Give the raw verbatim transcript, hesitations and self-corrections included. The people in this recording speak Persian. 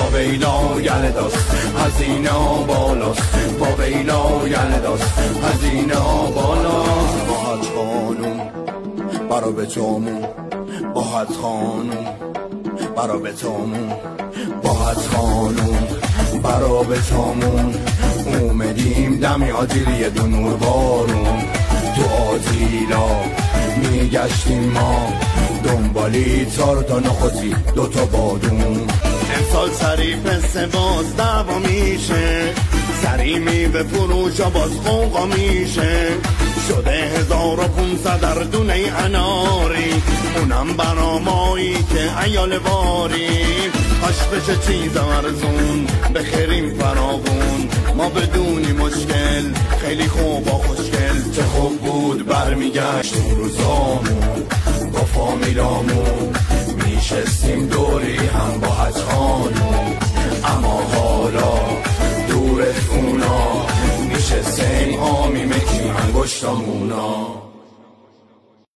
ویلا یلداست هزینا بالاست با ویلا یلداست هزینا بالاست با حج خانوم برا به تومون با حج خانوم برا به تومون با حج خانوم برا به تومون اومدیم دمی آتیلی دو نور بارون تو آتیلا میگشتیم ما دنبالی تار تا نخوتی دوتا بادون امسال سری پسته باز دعوا میشه سری میوه فروشا باز قوقا میشه شده هزار و پونصد در دونه اناری اونم برامایی که ایال واریم هاش بشه چیز ارزون بخریم فراغون ما بدونی مشکل خیلی خوب و خوشگل چه خوب بود برمیگشت اون روزامون با فامیلامون میشستیم دوری هم با حج خانوم اما حالا دور اونا میشستیم آمی مکی انگشتامونا